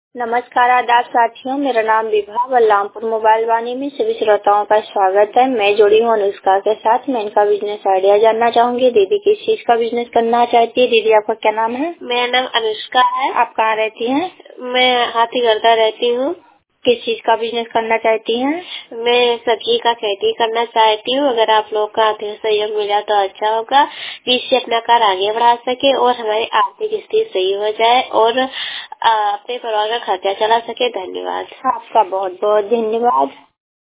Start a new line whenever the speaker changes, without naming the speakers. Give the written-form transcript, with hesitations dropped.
नमस्कार आदाब साथियों, मेरा नाम विभा बलरामपुर मोबाइल वाणी में सभी श्रोताओं का स्वागत है। मैं जुड़ी हूँ अनुष्का के साथ। मैं इनका बिजनेस आइडिया जानना चाहूंगी। दीदी किस चीज का बिजनेस करना चाहती है? दीदी आपका क्या नाम है?
मेरा नाम अनुष्का है।
आप कहाँ रहती हैं?
मैं हाथीगढ़ रहती हूँ।
किस चीज का बिजनेस करना चाहती हैं?
मैं सब्जी का खेती करना चाहती हूँ। अगर आप लोग का आर्थिक सहयोग मिला तो अच्छा होगा, जिससे अपना कार्य आगे बढ़ा सके और हमारी आर्थिक स्थिति सही हो जाए और अपने परिवार का खर्चा चला सके। धन्यवाद।
आपका बहुत बहुत धन्यवाद।